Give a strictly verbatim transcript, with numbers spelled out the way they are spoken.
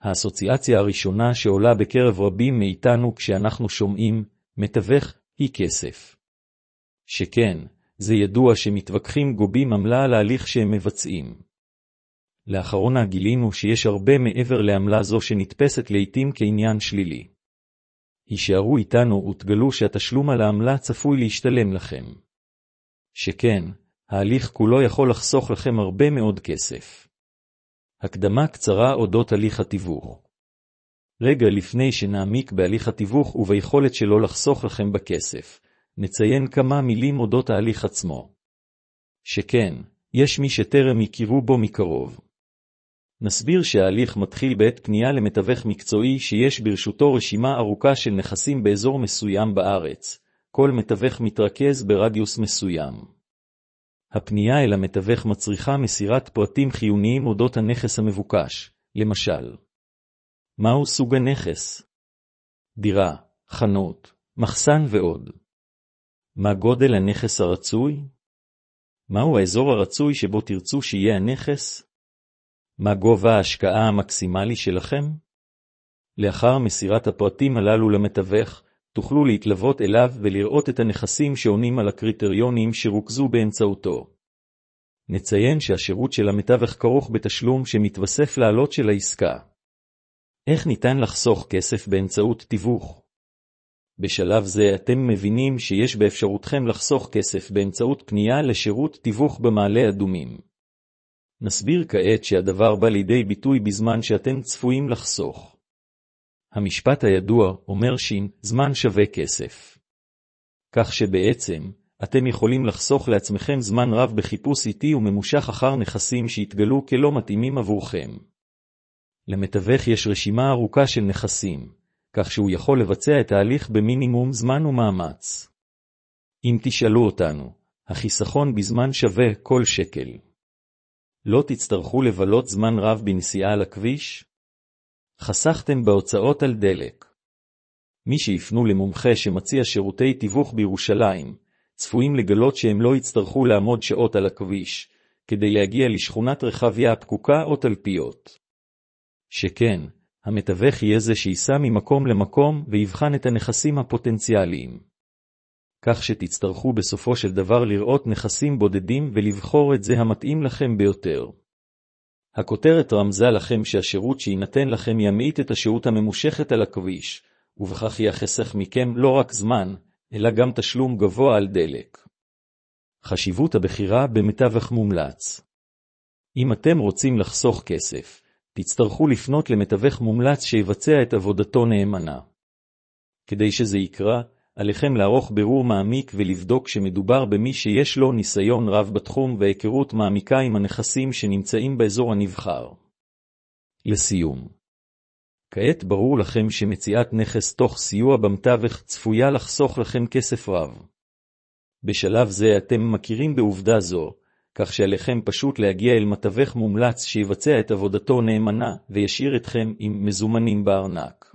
האסוציאציה הראשונה שעולה בקרב רבים מאיתנו כשאנחנו שומעים מתווך היא כסף. שכן, זה ידוע שמתווכחים גובים עמלה על ההליך שהם מבצעים. לאחרונה גילינו שיש הרבה מעבר לעמלה זו שנתפסת לעתים כעניין שלילי. הישארו איתנו ותגלו שהתשלום על העמלה צפוי להשתלם לכם. שכן, ההליך כולו יכול לחסוך לכם הרבה מאוד כסף. הקדמה קצרה אודות הליך התיווך. רגע לפני שנעמיק בהליך התיווך וביכולת שלו לחסוך לכם בכסף, נציין כמה מילים אודות ההליך עצמו. שכן, יש מי שטרם יכירו בו מקרוב. נסביר שההליך מתחיל בעת פנייה למתווך מקצועי שיש ברשותו רשימה ארוכה של נכסים באזור מסוים בארץ. כל מתווך מתרכז ברדיוס מסוים. הפנייה אל המתווך מצריכה מסירת פרטים חיוניים אודות הנכס המבוקש, למשל. מהו סוג הנכס? דירה, חנות, מחסן ועוד. מה גודל הנכס הרצוי? מהו האזור הרצוי שבו תרצו שיהיה הנכס? מה גובה ההשקעה המקסימלי שלכם? לאחר מסירת הפרטים הללו למתווך, תוכלו להתלוות אליו ולראות את הנכסים שעונים על הקריטריונים שרוכזו באמצעותו. נציין שהשירות של המתווך כרוך בתשלום שמתווסף לעלות של העסקה. איך ניתן לחסוך כסף באמצעות תיווך? בשלב זה אתם מבינים שיש באפשרותכם לחסוך כסף באמצעות פנייה לשירות תיווך במעלה אדומים. נסביר כעת שהדבר בא לידי ביטוי בזמן שאתם צפויים לחסוך. המשפט הידוע אומר שין, זמן שווה כסף. כך שבעצם, אתם יכולים לחסוך לעצמכם זמן רב בחיפוש איטי וממושך אחר נכסים שהתגלו כלא מתאימים עבורכם. למתווך יש רשימה ארוכה של נכסים, כך שהוא יכול לבצע את ההליך במינימום זמן ומאמץ. אם תשאלו אותנו, החיסכון בזמן שווה כל שקל. לא תצטרכו לבלות זמן רב בנסיעה על הכביש? חסכתם בהוצאות על דלק. מי שיפנו למומחה שמציע שירותי תיווך בירושלים, צפויים לגלות שהם לא יצטרכו לעמוד שעות על הכביש, כדי להגיע לשכונת רחביה הפקוקה או תלפיות. שכן, המתווך יהיה זה שיסע ממקום למקום ויבחן את הנכסים הפוטנציאליים. כך שתצטרכו בסופו של דבר לראות נכסים בודדים ולבחור את זה המתאים לכם ביותר. הכותרת רמזה לכם שהשירות שיינתן לכם ימעיט את השהות הממושכת על הכביש, ובכך יחסך מכם לא רק זמן, אלא גם תשלום גבוה על דלק. חשיבות הבחירה במתווך מומלץ. אם אתם רוצים לחסוך כסף, תצטרכו לפנות למתווך מומלץ שיבצע את עבודתו נאמנה. כדי שזה יקרה, עליכם לערוך בירור מעמיק ולבדוק שמדובר במי שיש לו ניסיון רב בתחום והיכרות מעמיקה עם הנכסים שנמצאים באזור הנבחר. לסיום. כעת ברור לכם שמציאת נכס תוך סיוע במתווך צפויה לחסוך לכם כסף רב. בשלב זה אתם מכירים בעובדה זו, כך שעליכם פשוט להגיע אל מתווך מומלץ שיבצע את עבודתו נאמנה וישאיר אתכם עם מזומנים בארנק.